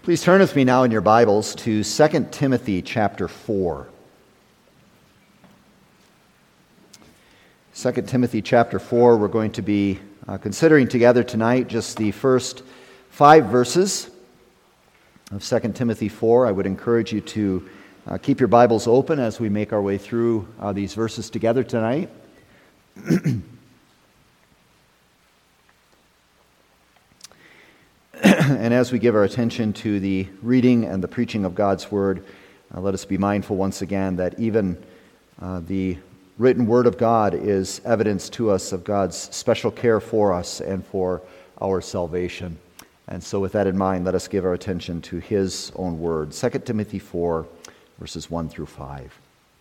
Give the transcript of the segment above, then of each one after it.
Please turn with me now in your Bibles to 2 Timothy chapter 4. 2 Timothy chapter 4, we're going to be considering together tonight just the first 5 verses of 2 Timothy 4. I would encourage you to keep your Bibles open as we make our way through these verses together tonight. And as we give our attention to the reading and the preaching of God's Word, let us be mindful once again that even the written Word of God is evidence to us of God's special care for us and for our salvation. And so with that in mind, let us give our attention to His own Word. 2 Timothy 4, verses 1 through 5.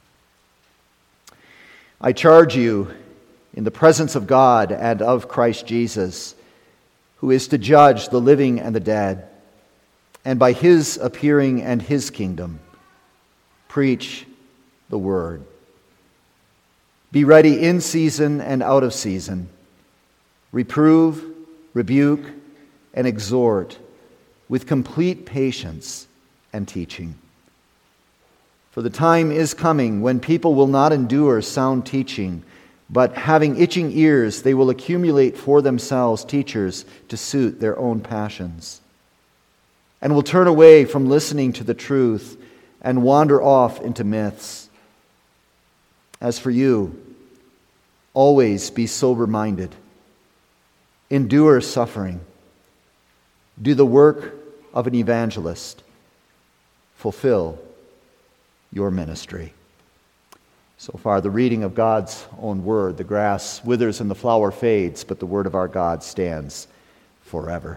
I charge you in the presence of God and of Christ Jesus, who is to judge the living and the dead, and by His appearing and His kingdom, preach the word. Be ready in season and out of season. Reprove, rebuke, and exhort with complete patience and teaching. For the time is coming when people will not endure sound teaching, but having itching ears, they will accumulate for themselves teachers to suit their own passions, and will turn away from listening to the truth and wander off into myths. As for you, always be sober-minded, endure suffering, do the work of an evangelist, fulfill your ministry. So far, the reading of God's own word. The grass withers and the flower fades, but the word of our God stands forever.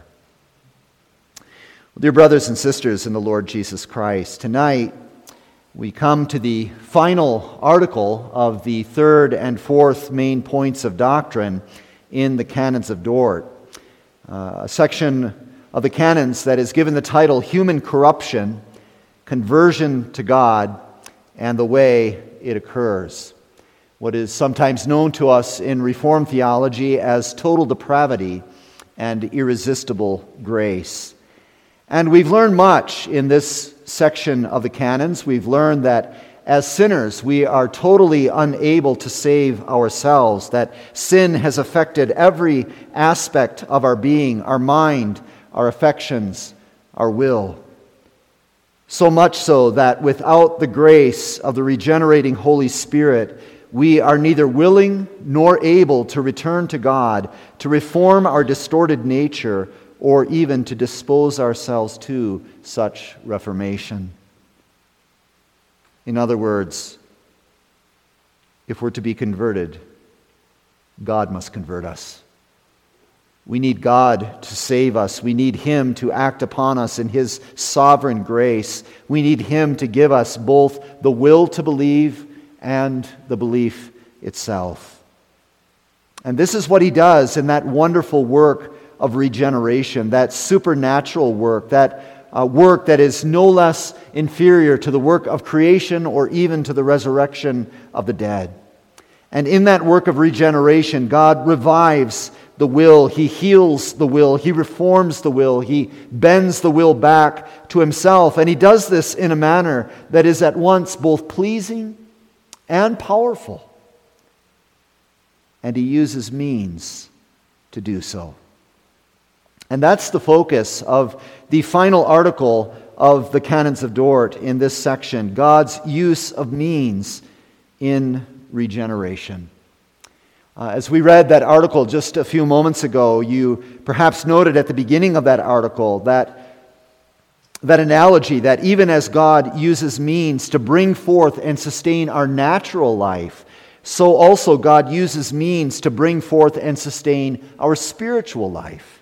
Well, dear brothers and sisters in the Lord Jesus Christ, tonight we come to the final article of the third and fourth main points of doctrine in the Canons of Dort, a section of the canons that is given the title Human Corruption, Conversion to God, and the Way it Occurs. What is sometimes known to us in Reformed theology as total depravity and irresistible grace. And we've learned much in this section of the canons. We've learned that as sinners, we are totally unable to save ourselves, that sin has affected every aspect of our being, our mind, our affections, our will. So much so that without the grace of the regenerating Holy Spirit, we are neither willing nor able to return to God, to reform our distorted nature, or even to dispose ourselves to such reformation. In other words, if we're to be converted, God must convert us. We need God to save us. We need Him to act upon us in His sovereign grace. We need Him to give us both the will to believe and the belief itself. And this is what He does in that wonderful work of regeneration, that supernatural work, that work that is no less inferior to the work of creation or even to the resurrection of the dead. And in that work of regeneration, God revives the will, He heals the will, He reforms the will, He bends the will back to Himself. And He does this in a manner that is at once both pleasing and powerful. And He uses means to do so. And that's the focus of the final article of the Canons of Dort in this section, God's use of means in regeneration. As we read that article just a few moments ago, you perhaps noted at the beginning of that article that analogy that even as God uses means to bring forth and sustain our natural life, so also God uses means to bring forth and sustain our spiritual life.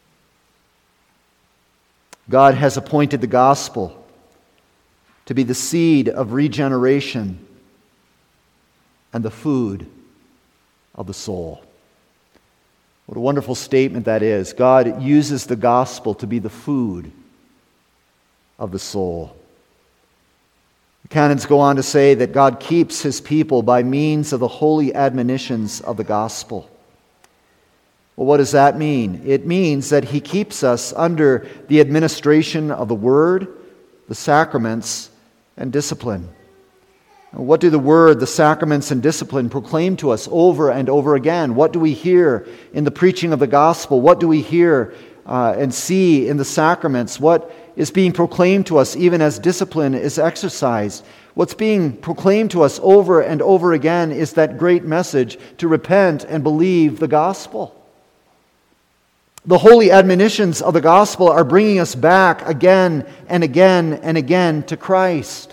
God has appointed the gospel to be the seed of regeneration and the food of the soul. What a wonderful statement that is. God uses the gospel to be the food of the soul. The canons go on to say that God keeps His people by means of the holy admonitions of the gospel. Well, what does that mean? It means that he keeps us under the administration of the Word, the sacraments, and discipline. What do the Word, the sacraments, and discipline proclaim to us over and over again? What do we hear in the preaching of the gospel? What do we hear and see in the sacraments? What is being proclaimed to us even as discipline is exercised? What's being proclaimed to us over and over again is that great message to repent and believe the gospel. The holy admonitions of the gospel are bringing us back again and again and again to Christ.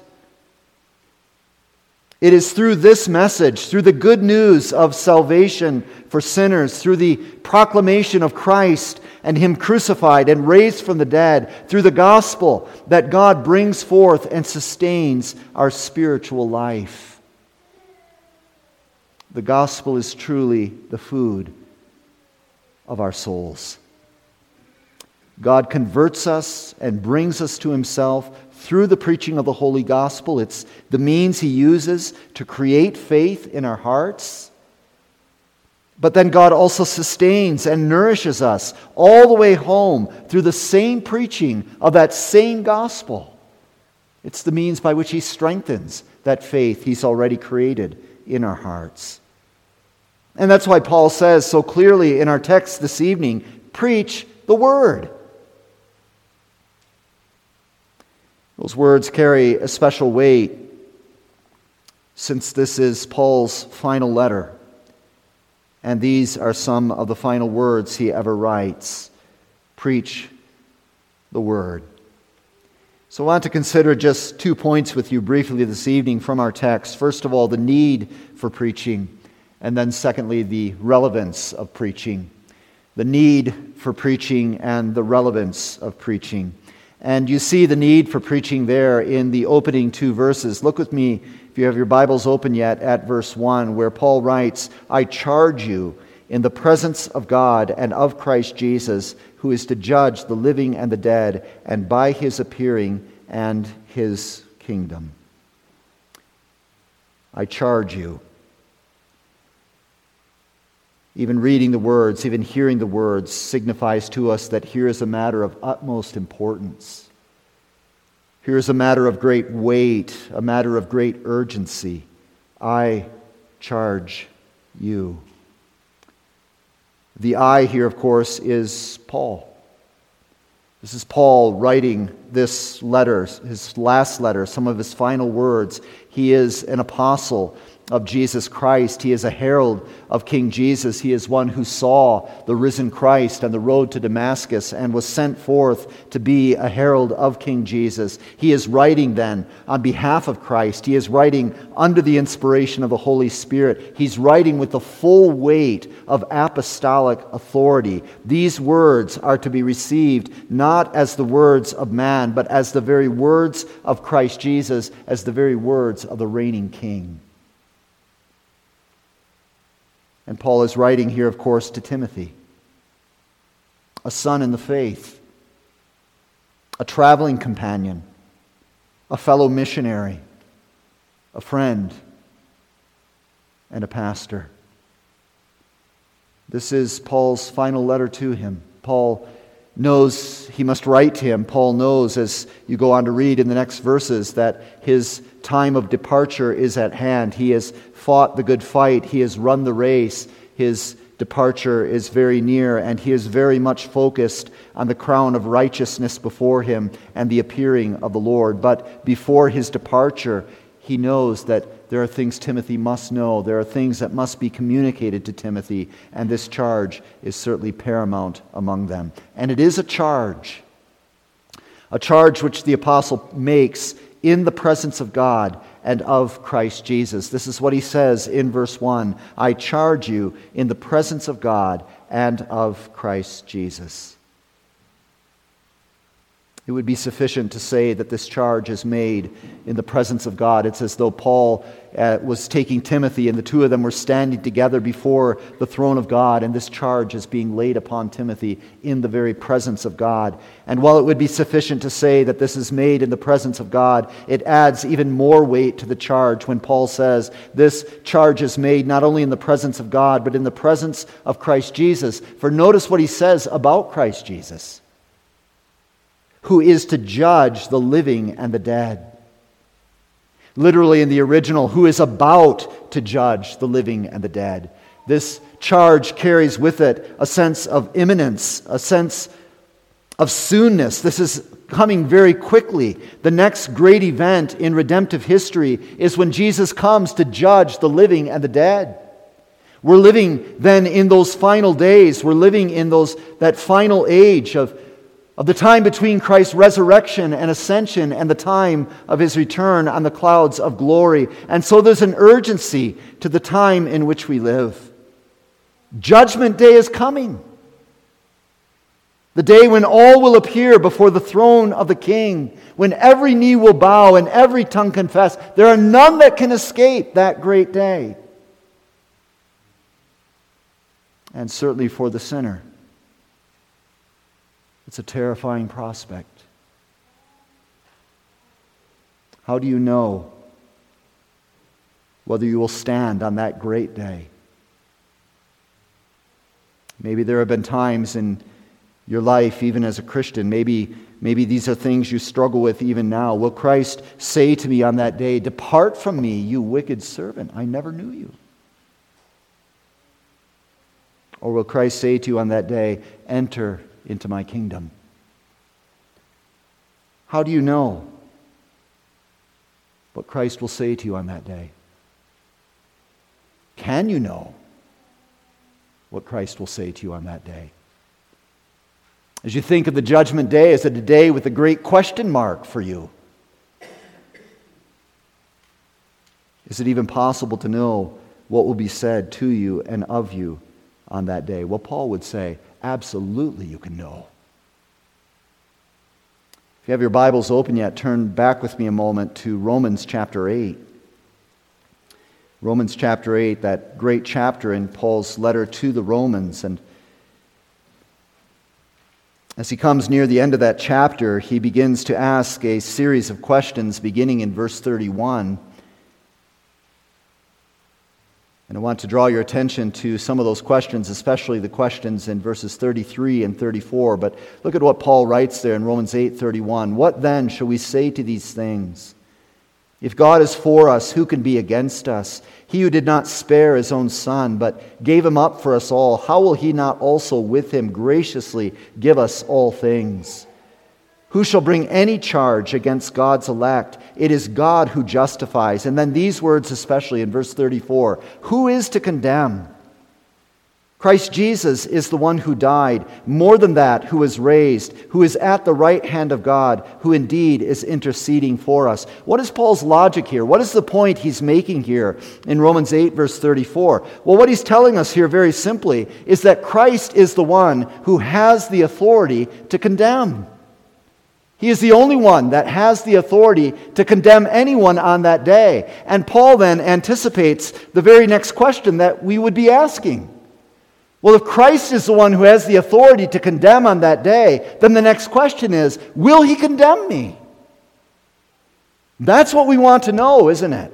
It is through this message, through the good news of salvation for sinners, through the proclamation of Christ and Him crucified and raised from the dead, through the gospel, that God brings forth and sustains our spiritual life. The gospel is truly the food of our souls. God converts us and brings us to Himself through the preaching of the Holy Gospel. It's the means He uses to create faith in our hearts. But then God also sustains and nourishes us all the way home through the same preaching of that same gospel. It's the means by which He strengthens that faith He's already created in our hearts. And that's why Paul says so clearly in our text this evening, preach the Word. Those words carry a special weight since this is Paul's final letter, and these are some of the final words he ever writes. Preach the Word. So I want to consider just 2 points with you briefly this evening from our text. First of all, the need for preaching, and then secondly, the relevance of preaching. The need for preaching and the relevance of preaching. And you see the need for preaching there in the opening 2 verses. Look with me, if you have your Bibles open yet, at verse 1, where Paul writes, I charge you in the presence of God and of Christ Jesus, who is to judge the living and the dead, and by His appearing and His kingdom. I charge you. Even reading the words, even hearing the words signifies to us that here is a matter of utmost importance. Here is a matter of great weight, a matter of great urgency. I charge you. The I here, of course, is Paul. This is Paul writing this letter, his last letter, some of his final words. He is an apostle of Jesus Christ. He is a herald of King Jesus. He is one who saw the risen Christ on the road to Damascus and was sent forth to be a herald of King Jesus. He is writing then on behalf of Christ. He is writing under the inspiration of the Holy Spirit. He's writing with the full weight of apostolic authority. These words are to be received not as the words of man, but as the very words of Christ Jesus, as the very words of the reigning King. And Paul is writing here, of course, to Timothy, a son in the faith, a traveling companion, a fellow missionary, a friend, and a pastor. This is Paul's final letter to him. Paul knows he must write to him. Paul knows, as you go on to read in the next verses, that his time of departure is at hand. He has fought the good fight. He has run the race. His departure is very near, and he is very much focused on the crown of righteousness before him and the appearing of the Lord. But before his departure, he knows that there are things Timothy must know. There are things that must be communicated to Timothy, and this charge is certainly paramount among them. And it is a charge which the apostle makes in the presence of God and of Christ Jesus. This is what he says in verse 1, I charge you in the presence of God and of Christ Jesus. It would be sufficient to say that this charge is made in the presence of God. It's as though Paul was taking Timothy and the two of them were standing together before the throne of God, and this charge is being laid upon Timothy in the very presence of God. And while it would be sufficient to say that this is made in the presence of God, it adds even more weight to the charge when Paul says this charge is made not only in the presence of God, but in the presence of Christ Jesus. For notice what he says about Christ Jesus, who is to judge the living and the dead. Literally in the original, who is about to judge the living and the dead. This charge carries with it a sense of imminence, a sense of soonness. This is coming very quickly. The next great event in redemptive history is when Jesus comes to judge the living and the dead. We're living then in those final days. We're living in that final age of the time between Christ's resurrection and ascension and the time of his return on the clouds of glory. And so there's an urgency to the time in which we live. Judgment Day is coming. The day when all will appear before the throne of the King, when every knee will bow and every tongue confess. There are none that can escape that great day. And certainly for the sinner, it's a terrifying prospect. How do you know whether you will stand on that great day? Maybe there have been times in your life, even as a Christian, maybe these are things you struggle with even now. Will Christ say to me on that day, "Depart from me, you wicked servant, I never knew you"? Or will Christ say to you on that day, "Enter into my kingdom"? How do you know what Christ will say to you on that day? Can you know what Christ will say to you on that day? As you think of the judgment day, is it a day with a great question mark for you? Is it even possible to know what will be said to you and of you on that day? Well, Paul would say, absolutely you can know. If you have your Bibles open yet, turn back with me a moment to Romans chapter 8. Romans chapter 8, that great chapter in Paul's letter to the Romans. And as he comes near the end of that chapter, he begins to ask a series of questions beginning in verse 31. And I want to draw your attention to some of those questions, especially the questions in verses 33 and 34. But look at what Paul writes there in Romans 8:31. What then shall we say to these things? If God is for us, who can be against us? He who did not spare his own Son, but gave him up for us all, how will he not also with him graciously give us all things? Who shall bring any charge against God's elect? It is God who justifies. And then these words especially in verse 34. Who is to condemn? Christ Jesus is the one who died. More than that, who was raised, who is at the right hand of God, who indeed is interceding for us. What is Paul's logic here? What is the point he's making here in Romans 8, verse 34? Well, what he's telling us here very simply is that Christ is the one who has the authority to condemn. He is the only one that has the authority to condemn anyone on that day. And Paul then anticipates the very next question that we would be asking. Well, if Christ is the one who has the authority to condemn on that day, then the next question is, will he condemn me? That's what we want to know, isn't it?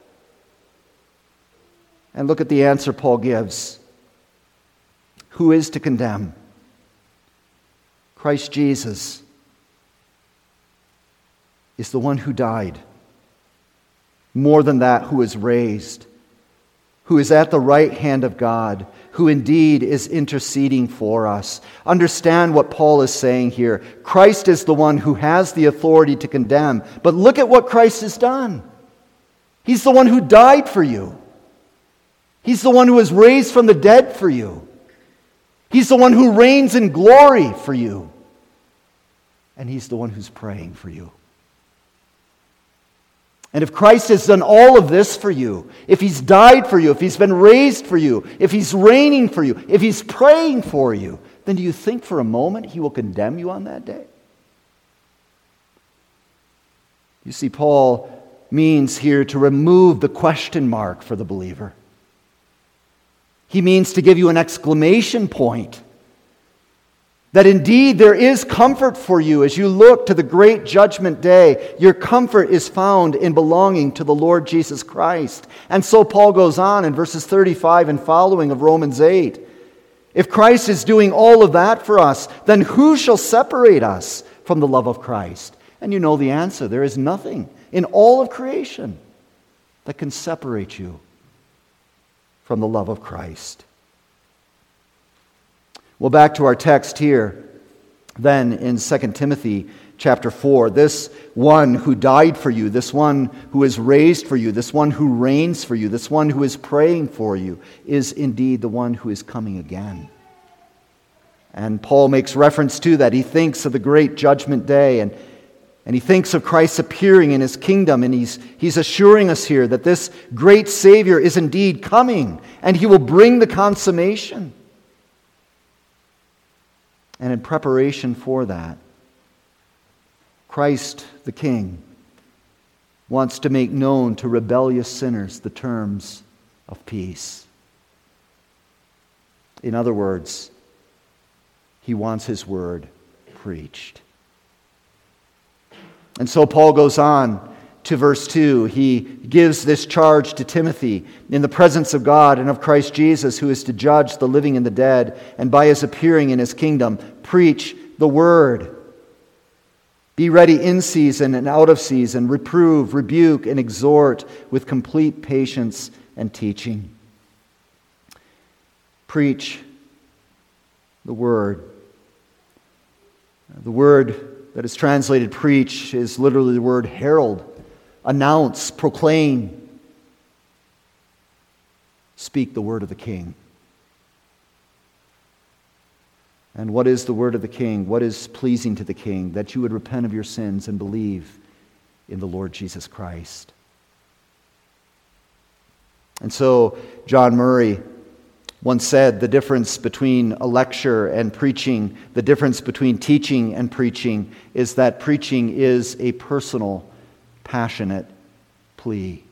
And look at the answer Paul gives. Who is to condemn? Christ Jesus is the one who died. More than that, who is raised, who is at the right hand of God, who indeed is interceding for us. Understand what Paul is saying here. Christ is the one who has the authority to condemn. But look at what Christ has done. He's the one who died for you. He's the one who was raised from the dead for you. He's the one who reigns in glory for you. And he's the one who's praying for you. And if Christ has done all of this for you, if he's died for you, if he's been raised for you, if he's reigning for you, if he's praying for you, then do you think for a moment he will condemn you on that day? You see, Paul means here to remove the question mark for the believer. He means to give you an exclamation point. That indeed there is comfort for you as you look to the great judgment day. Your comfort is found in belonging to the Lord Jesus Christ. And so Paul goes on in verses 35 and following of Romans 8. If Christ is doing all of that for us, then who shall separate us from the love of Christ? And you know the answer. There is nothing in all of creation that can separate you from the love of Christ. Well, back to our text here, then in 2 Timothy chapter 4. This one who died for you, this one who is raised for you, this one who reigns for you, this one who is praying for you, is indeed the one who is coming again. And Paul makes reference to that. He thinks of the great judgment day, and he thinks of Christ appearing in his kingdom, and he's assuring us here that this great Savior is indeed coming, and he will bring the consummation. And in preparation for that, Christ the King wants to make known to rebellious sinners the terms of peace. In other words, he wants his word preached. And so Paul goes on to verse 2. He gives this charge to Timothy in the presence of God and of Christ Jesus, who is to judge the living and the dead, and by his appearing in his kingdom, preach the word. Be ready in season and out of season, reprove, rebuke, and exhort with complete patience and teaching. Preach the word. The word that is translated preach is literally the word herald. Announce, proclaim. Speak the word of the King. And what is the word of the King? What is pleasing to the King? That you would repent of your sins and believe in the Lord Jesus Christ. And so John Murray once said the difference between a lecture and preaching, the difference between teaching and preaching, is that preaching is a personal, passionate plea.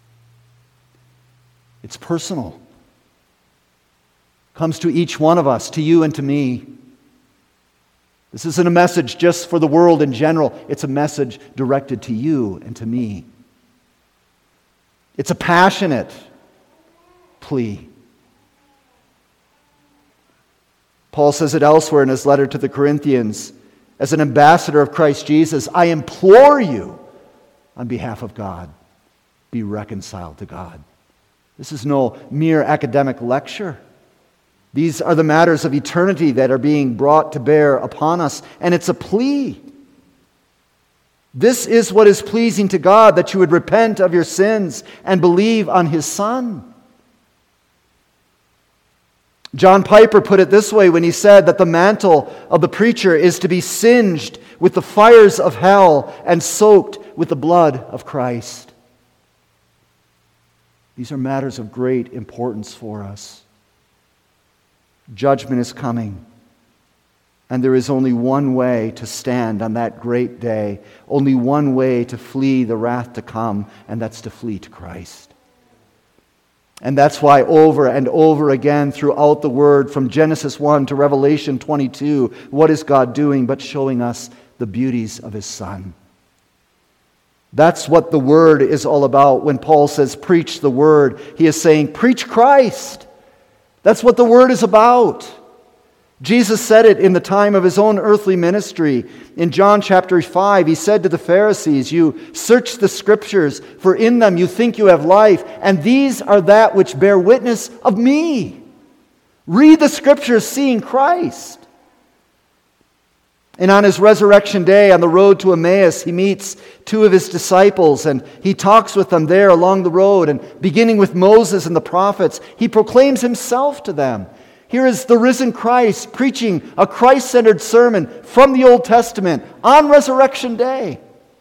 It's personal. Comes to each one of us, to you and to me. This isn't a message just for the world in general. It's a message directed to you and to me. It's a passionate plea. Paul says it elsewhere in his letter to the Corinthians. As an ambassador of Christ Jesus, I implore you on behalf of God, be reconciled to God. This is no mere academic lecture. These are the matters of eternity that are being brought to bear upon us, and it's a plea. This is what is pleasing to God, that you would repent of your sins and believe on His Son. John Piper put it this way when he said that the mantle of the preacher is to be singed with the fires of hell and soaked with the blood of Christ. These are matters of great importance for us. Judgment is coming, and there is only one way to stand on that great day, only one way to flee the wrath to come, and that's to flee to Christ. And that's why over and over again throughout the Word, from Genesis 1 to Revelation 22, what is God doing but showing us the beauties of His Son? That's what the Word is all about. When Paul says, preach the Word, he is saying, preach Christ. That's what the Word is about. Jesus said it in the time of His own earthly ministry. In John chapter 5, He said to the Pharisees, you search the Scriptures, for in them you think you have life, and these are that which bear witness of me. Read the Scriptures, seeing Christ. And on His resurrection day, on the road to Emmaus, He meets two of His disciples, and He talks with them there along the road, and beginning with Moses and the prophets, He proclaims Himself to them. Here is the risen Christ preaching a Christ-centered sermon from the Old Testament on Resurrection Day.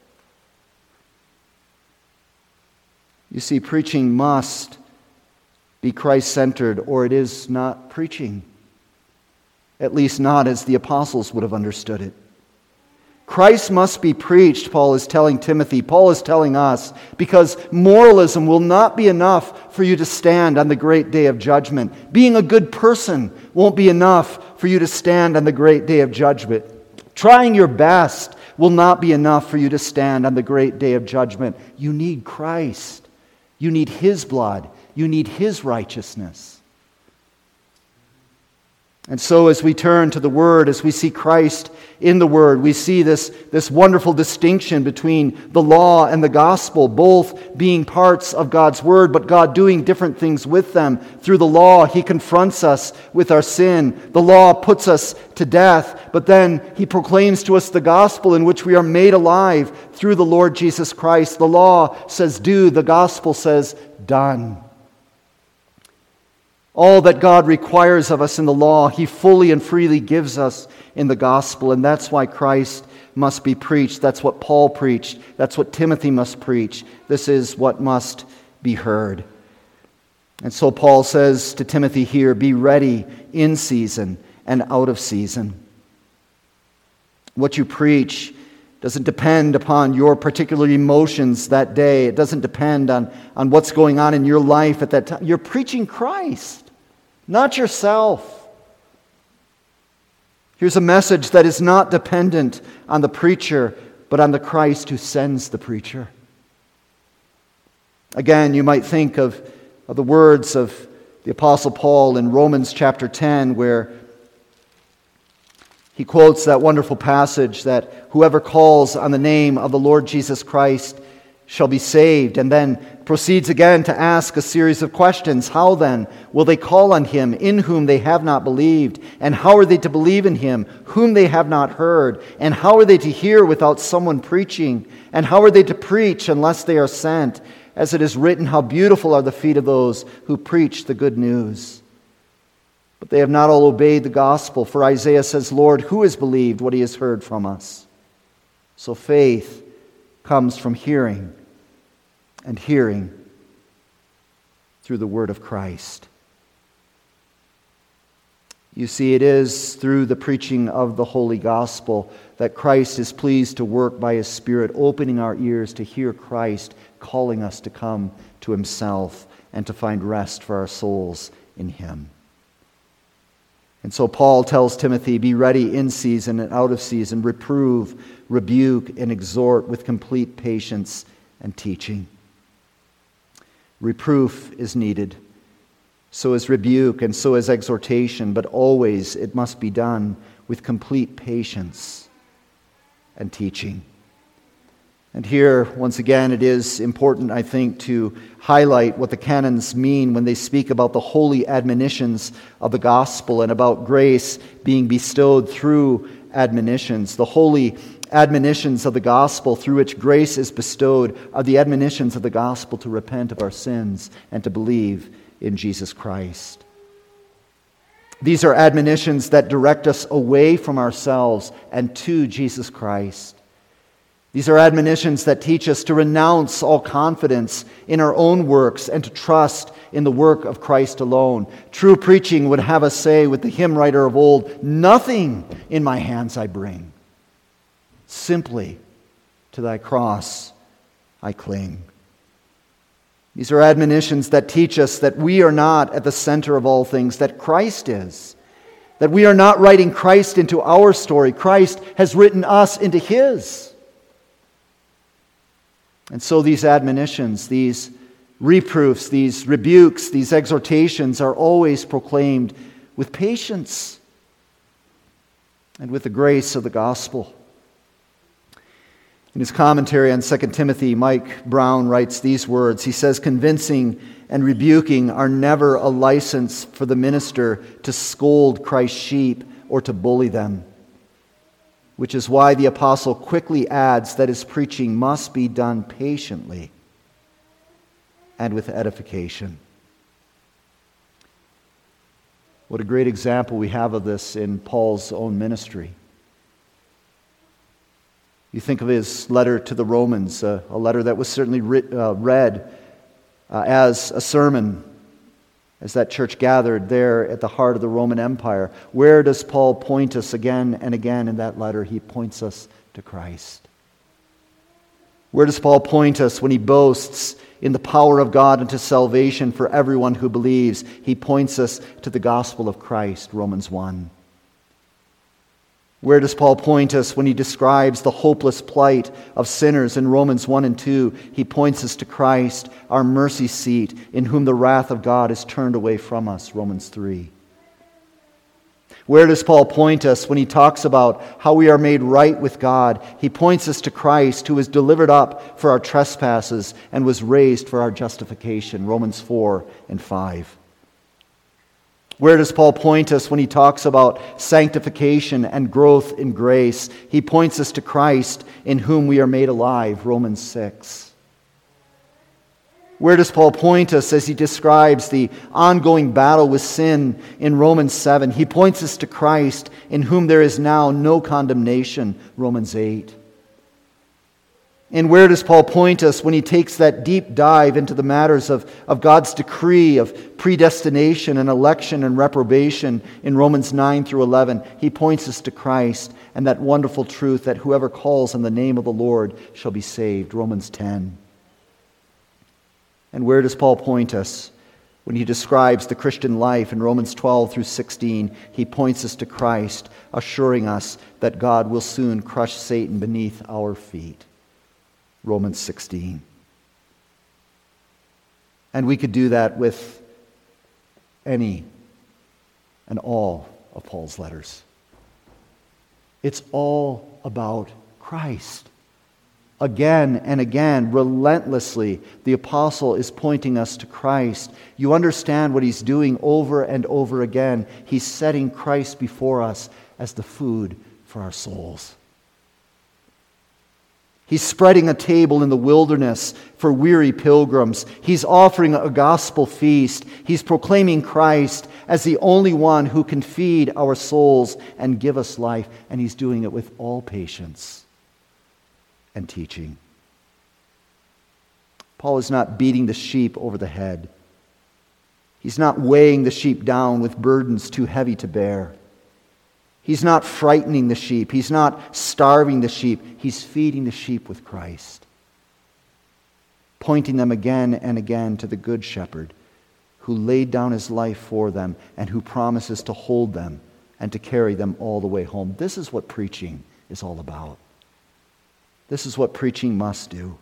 You see, preaching must be Christ-centered, or it is not preaching. At least not as the apostles would have understood it. Christ must be preached, Paul is telling Timothy. Paul is telling us, because moralism will not be enough for you to stand on the great day of judgment. Being a good person won't be enough for you to stand on the great day of judgment. Trying your best will not be enough for you to stand on the great day of judgment. You need Christ. You need His blood. You need His righteousness. And so as we turn to the Word, as we see Christ in the Word, we see this wonderful distinction between the law and the gospel, both being parts of God's Word, but God doing different things with them. Through the law, He confronts us with our sin. The law puts us to death, but then He proclaims to us the gospel in which we are made alive through the Lord Jesus Christ. The law says do, the gospel says done. All that God requires of us in the law, He fully and freely gives us in the gospel. And that's why Christ must be preached. That's what Paul preached. That's what Timothy must preach. This is what must be heard. And so Paul says to Timothy here, be ready in season and out of season. What you preach doesn't depend upon your particular emotions that day. It doesn't depend on what's going on in your life at that time. You're preaching Christ, not yourself. Here's a message that is not dependent on the preacher, but on the Christ who sends the preacher. Again, you might think of the words of the Apostle Paul in Romans chapter 10, where he quotes that wonderful passage that whoever calls on the name of the Lord Jesus Christ shall be saved, and then proceeds again to ask a series of questions. How then will they call on Him in whom they have not believed? And how are they to believe in Him whom they have not heard? And how are they to hear without someone preaching? And how are they to preach unless they are sent? As it is written, how beautiful are the feet of those who preach the good news. But they have not all obeyed the gospel. For Isaiah says, Lord, who has believed what he has heard from us? So faith comes from hearing, and hearing through the word of Christ. You see, it is through the preaching of the holy gospel that Christ is pleased to work by His Spirit, opening our ears to hear Christ calling us to come to Himself and to find rest for our souls in Him. And so Paul tells Timothy, be ready in season and out of season, reprove, rebuke, and exhort with complete patience and teaching. Reproof is needed. So is rebuke and so is exhortation, but always it must be done with complete patience and teaching. And here, once again, it is important, I think, to highlight what the canons mean when they speak about the holy admonitions of the gospel and about grace being bestowed through admonitions. The holy admonitions of the gospel through which grace is bestowed are the admonitions of the gospel to repent of our sins and to believe in Jesus Christ. These are admonitions that direct us away from ourselves and to Jesus Christ. These are admonitions that teach us to renounce all confidence in our own works and to trust in the work of Christ alone. True preaching would have us say with the hymn writer of old, nothing in my hands I bring. Simply to thy cross I cling. These are admonitions that teach us that we are not at the center of all things, that Christ is. That we are not writing Christ into our story. Christ has written us into His. And so these admonitions, these reproofs, these rebukes, these exhortations are always proclaimed with patience and with the grace of the gospel. In his commentary on 2 Timothy, Mike Brown writes these words. He says, convincing and rebuking are never a license for the minister to scold Christ's sheep or to bully them. Which is why the apostle quickly adds that his preaching must be done patiently and with edification. What a great example we have of this in Paul's own ministry. You think of his letter to the Romans, a letter that was certainly read as a sermon as that church gathered there at the heart of the Roman Empire. Where does Paul point us again and again in that letter? He points us to Christ? Where does Paul point us when he boasts in the power of God unto salvation for everyone who believes? He points us to the gospel of Christ, Romans 1. Where does Paul point us when he describes the hopeless plight of sinners in Romans 1 and 2? He points us to Christ, our mercy seat, in whom the wrath of God is turned away from us, Romans 3. Where does Paul point us when he talks about how we are made right with God? He points us to Christ, who was delivered up for our trespasses and was raised for our justification, Romans 4 and 5. Where does Paul point us when he talks about sanctification and growth in grace? He points us to Christ, in whom we are made alive, Romans 6. Where does Paul point us as he describes the ongoing battle with sin in Romans 7? He points us to Christ, in whom there is now no condemnation, Romans 8. And where does Paul point us when he takes that deep dive into the matters of God's decree of predestination and election and reprobation in Romans 9 through 11? He points us to Christ and that wonderful truth that whoever calls on the name of the Lord shall be saved, Romans 10. And where does Paul point us when he describes the Christian life in Romans 12 through 16? He points us to Christ, assuring us that God will soon crush Satan beneath our feet, Romans 16. And we could do that with any and all of Paul's letters. It's all about Christ. Again and again, relentlessly, the apostle is pointing us to Christ. You understand what he's doing over and over again. He's setting Christ before us as the food for our souls. He's spreading a table in the wilderness for weary pilgrims. He's offering a gospel feast. He's proclaiming Christ as the only one who can feed our souls and give us life. And he's doing it with all patience and teaching. Paul is not beating the sheep over the head. He's not weighing the sheep down with burdens too heavy to bear. He's not frightening the sheep. He's not starving the sheep. He's feeding the sheep with Christ, pointing them again and again to the Good Shepherd who laid down his life for them and who promises to hold them and to carry them all the way home. This is what preaching is all about. This is what preaching must do.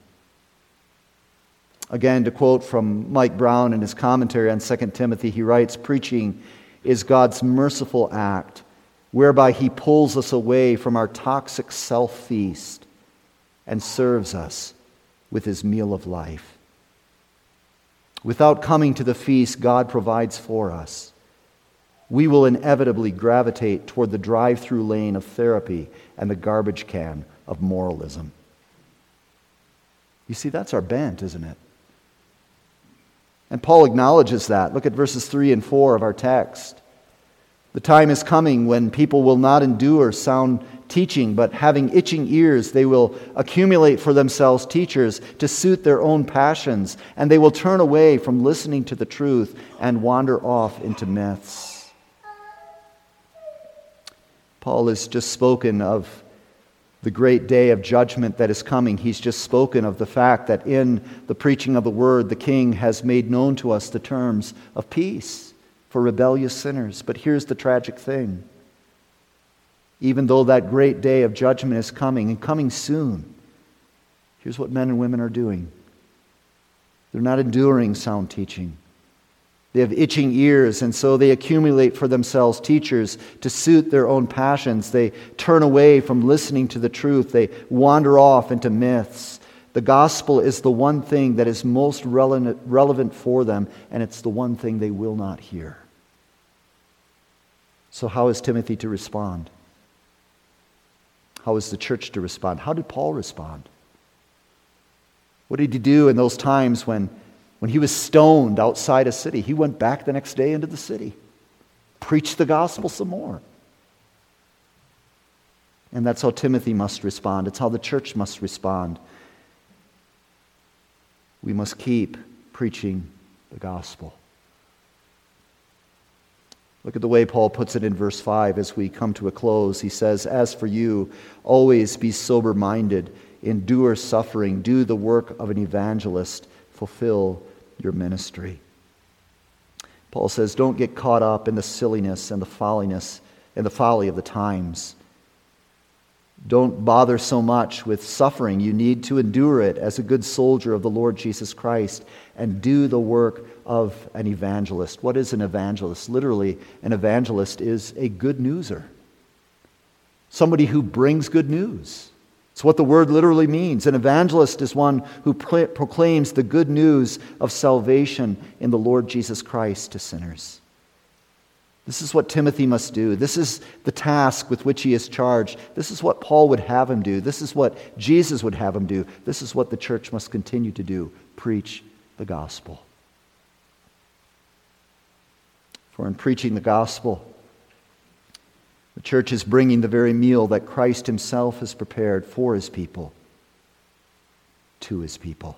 Again, to quote from Mike Brown in his commentary on 2 Timothy, he writes, "Preaching is God's merciful act whereby he pulls us away from our toxic self-feast and serves us with his meal of life. Without coming to the feast God provides for us, we will inevitably gravitate toward the drive-through lane of therapy and the garbage can of moralism." You see, that's our bent, isn't it? And Paul acknowledges that. Look at verses 3 and 4 of our text. The time is coming when people will not endure sound teaching, but having itching ears, they will accumulate for themselves teachers to suit their own passions, and they will turn away from listening to the truth and wander off into myths. Paul has just spoken of the great day of judgment that is coming. He's just spoken of the fact that in the preaching of the word, the King has made known to us the terms of peace for rebellious sinners. But here's the tragic thing. Even though that great day of judgment is coming, and coming soon, here's what men and women are doing. They're not enduring sound teaching. They have itching ears, and so they accumulate for themselves teachers to suit their own passions. They turn away from listening to the truth. They wander off into myths. The gospel is the one thing that is most relevant for them, and it's the one thing they will not hear. So how is Timothy to respond? How is the church to respond? How did Paul respond? What did he do in those times when he was stoned outside a city? He went back the next day into the city, preached the gospel some more. And that's how Timothy must respond. It's how the church must respond. We must keep preaching the gospel. Look at the way Paul puts it in verse 5 as we come to a close. He says, "As for you, always be sober-minded, endure suffering, do the work of an evangelist, fulfill your ministry." Paul says, don't get caught up in the silliness and the folly of the times. Don't bother so much with suffering. You need to endure it as a good soldier of the Lord Jesus Christ and do the work of an evangelist. What is an evangelist? Literally, an evangelist is a good newser. Somebody who brings good news. It's what the word literally means. An evangelist is one who proclaims the good news of salvation in the Lord Jesus Christ to sinners. This is what Timothy must do. This is the task with which he is charged. This is what Paul would have him do. This is what Jesus would have him do. This is what the church must continue to do. Preach the gospel. For in preaching the gospel, the church is bringing the very meal that Christ himself has prepared for his people to his people.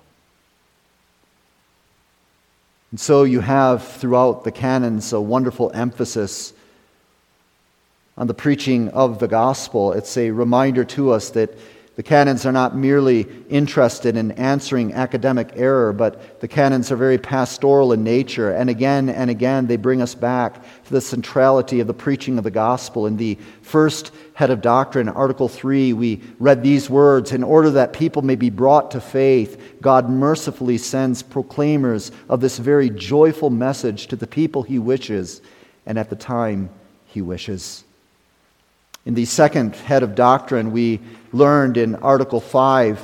And so you have throughout the canons a wonderful emphasis on the preaching of the gospel. It's a reminder to us that the canons are not merely interested in answering academic error, but the canons are very pastoral in nature. And again, they bring us back to the centrality of the preaching of the gospel. In the first head of doctrine, Article 3, we read these words, "In order that people may be brought to faith, God mercifully sends proclaimers of this very joyful message to the people he wishes and at the time he wishes." In the second head of doctrine, we learned in Article 5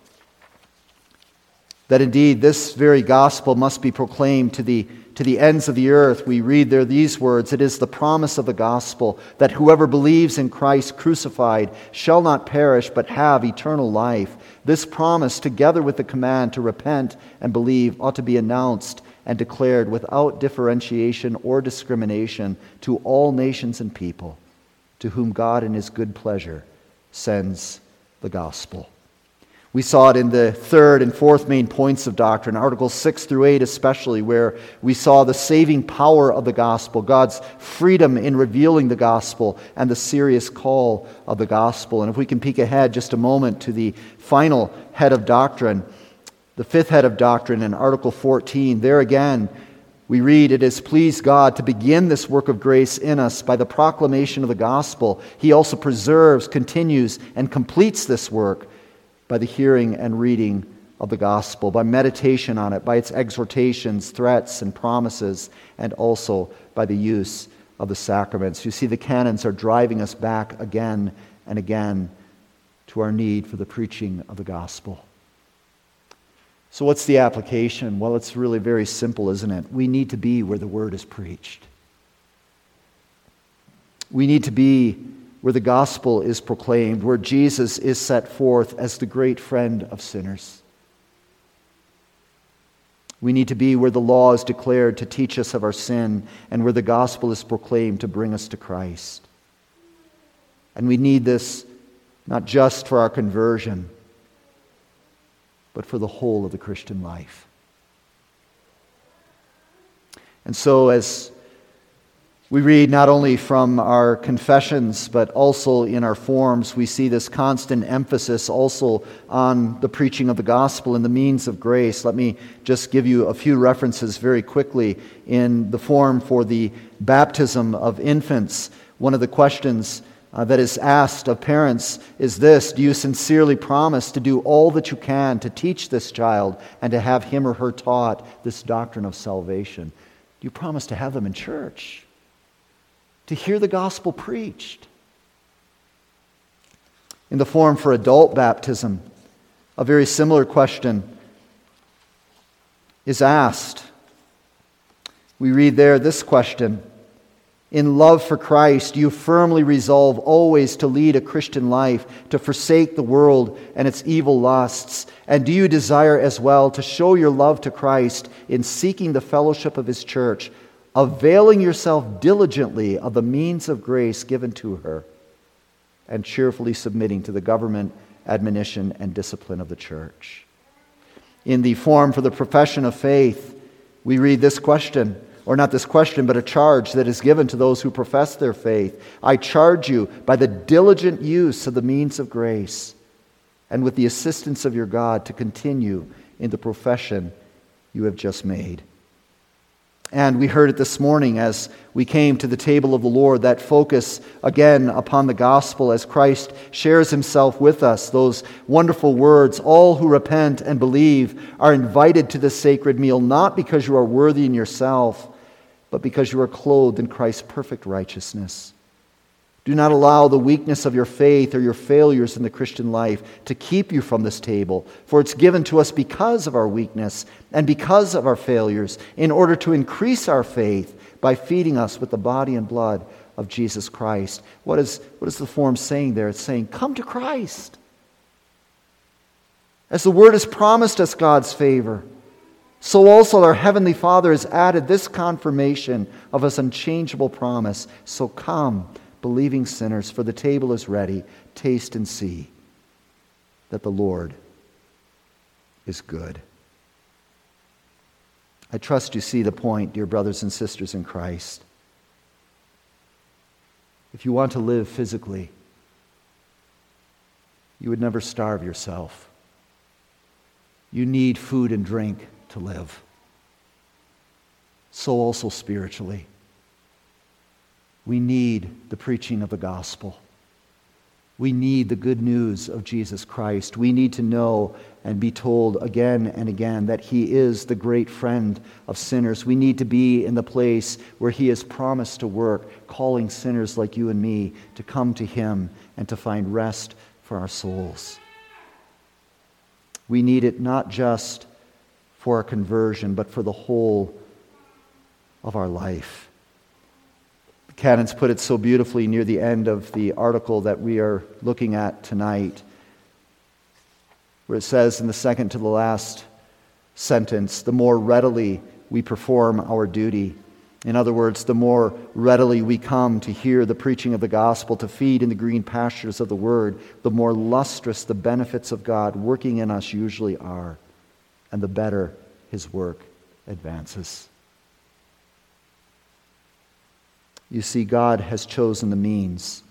that indeed this very gospel must be proclaimed to the ends of the earth. We read there these words, "It is the promise of the gospel that whoever believes in Christ crucified shall not perish but have eternal life. This promise, together with the command to repent and believe, ought to be announced and declared without differentiation or discrimination to all nations and people, to whom God in his good pleasure sends the gospel." We saw it in the third and fourth main points of doctrine, Articles 6 through 8 especially, where we saw the saving power of the gospel, God's freedom in revealing the gospel, and the serious call of the gospel. And if we can peek ahead just a moment to the final head of doctrine, the fifth head of doctrine in Article 14, there again, we read, "It has pleased God to begin this work of grace in us by the proclamation of the gospel. He also preserves, continues, and completes this work by the hearing and reading of the gospel, by meditation on it, by its exhortations, threats, and promises, and also by the use of the sacraments." You see, the canons are driving us back again and again to our need for the preaching of the gospel. So what's the application? Well, it's really very simple, isn't it? We need to be where the word is preached. We need to be where the gospel is proclaimed, where Jesus is set forth as the great friend of sinners. We need to be where the law is declared to teach us of our sin and where the gospel is proclaimed to bring us to Christ. And we need this not just for our conversion, but for the whole of the Christian life. And so as we read not only from our confessions, but also in our forms, we see this constant emphasis also on the preaching of the gospel and the means of grace. Let me just give you a few references very quickly. In the form for the baptism of infants, one of the questions that is asked of parents is this: do you sincerely promise to do all that you can to teach this child and to have him or her taught this doctrine of salvation? Do you promise to have them in church? To hear the gospel preached? In the form for adult baptism, a very similar question is asked. We read there this question: in love for Christ, do you firmly resolve always to lead a Christian life, to forsake the world and its evil lusts? And do you desire as well to show your love to Christ in seeking the fellowship of His church, availing yourself diligently of the means of grace given to her, and cheerfully submitting to the government, admonition, and discipline of the church? In the form for the profession of faith, we read this question: or not this question, but a charge that is given to those who profess their faith. I charge you by the diligent use of the means of grace and with the assistance of your God to continue in the profession you have just made. And we heard it this morning as we came to the table of the Lord, that focus again upon the gospel as Christ shares himself with us. Those wonderful words, all who repent and believe are invited to this sacred meal, not because you are worthy in yourself, but because you are clothed in Christ's perfect righteousness. Do not allow the weakness of your faith or your failures in the Christian life to keep you from this table, for it's given to us because of our weakness and because of our failures, in order to increase our faith by feeding us with the body and blood of Jesus Christ. What is the form saying there? It's saying, come to Christ. As the Word has promised us God's favor, so also our Heavenly Father has added this confirmation of His unchangeable promise. So come, believing sinners, for the table is ready. Taste and see that the Lord is good. I trust you see the point, dear brothers and sisters in Christ. If you want to live physically, you would never starve yourself. You need food and drink to live. So also spiritually. We need the preaching of the gospel. We need the good news of Jesus Christ. We need to know and be told again and again that He is the great friend of sinners. We need to be in the place where He has promised to work, calling sinners like you and me to come to Him and to find rest for our souls. We need it not just for our conversion, but for the whole of our life. The canons put it so beautifully near the end of the article that we are looking at tonight, where it says in the second to the last sentence, the more readily we perform our duty. In other words, the more readily we come to hear the preaching of the gospel, to feed in the green pastures of the Word, the more lustrous the benefits of God working in us usually are, and the better His work advances. You see, God has chosen the means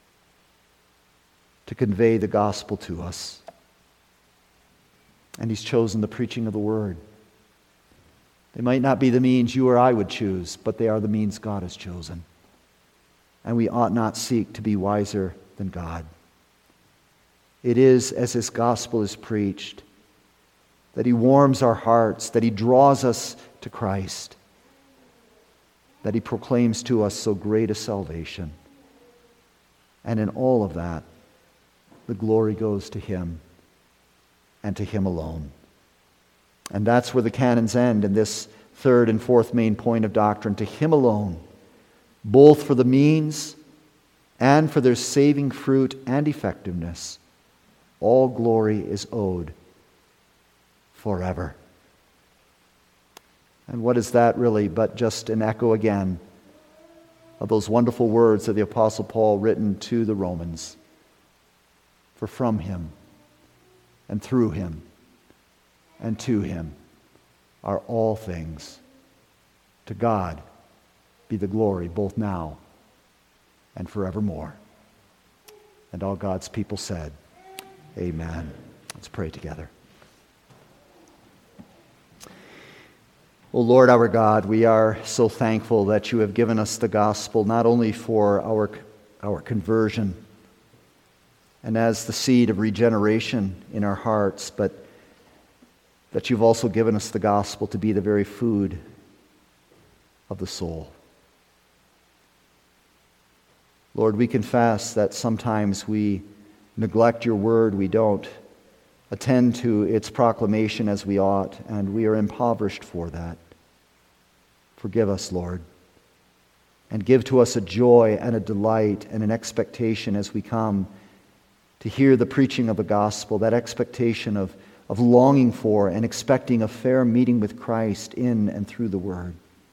to convey the gospel to us. And He's chosen the preaching of the Word. They might not be the means you or I would choose, but they are the means God has chosen. And we ought not seek to be wiser than God. It is as His gospel is preached that He warms our hearts, that He draws us to Christ, that He proclaims to us so great a salvation. And in all of that, the glory goes to Him and to Him alone. And that's where the canons end in this third and fourth main point of doctrine. To Him alone, both for the means and for their saving fruit and effectiveness, all glory is owed forever. And what is that really but just an echo again of those wonderful words of the Apostle Paul written to the Romans? For from Him and through Him and to Him are all things. To God be the glory both now and forevermore. And all God's people said, amen. Let's pray together. O Lord our God, we are so thankful that You have given us the gospel not only for our conversion and as the seed of regeneration in our hearts, but that You've also given us the gospel to be the very food of the soul. Lord, we confess that sometimes we neglect Your word, we don't attend to its proclamation as we ought, and we are impoverished for that. Forgive us, Lord, and give to us a joy and a delight and an expectation as we come to hear the preaching of the gospel, that expectation of longing for and expecting a fair meeting with Christ in and through the Word.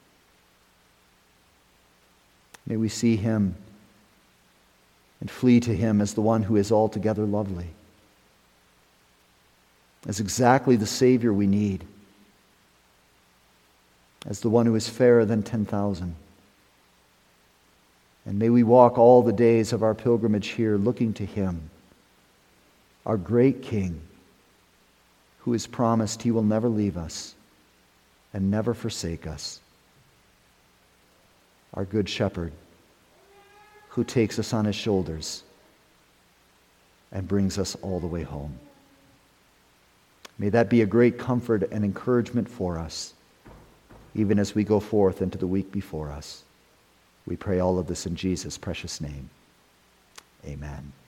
May we see Him and flee to Him as the one who is altogether lovely, as exactly the Savior we need, as the one who is fairer than 10,000. And may we walk all the days of our pilgrimage here looking to him, our great King, who has promised he will never leave us and never forsake us. Our good shepherd, who takes us on his shoulders and brings us all the way home. May that be a great comfort and encouragement for us, even as we go forth into the week before us. We pray all of this in Jesus' precious name. Amen.